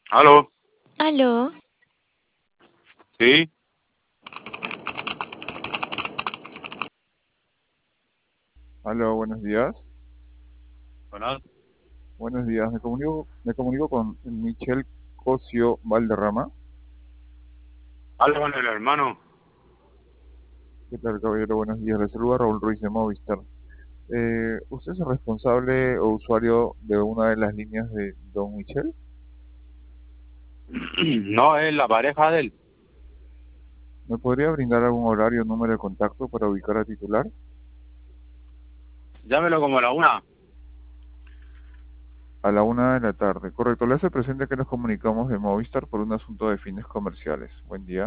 Aló, Aló, sí, Aló, buenos días. buenas. Buenos días. Me comunico con Michelle Cosio Valderrama. Hablo con el hermano. ¿Qué tal, caballero? Buenos días. Le saluda Raúl Ruiz de Movistar. ¿Usted es el responsable o usuario de una de las líneas de Don Michel? No, es la pareja de él. ¿Me podría brindar algún horario o número de contacto para ubicar a titular? Llámelo como a la una. A la 1 de la tarde. Correcto. Le hace presente que nos comunicamos de Movistar por un asunto de fines comerciales. Buen día.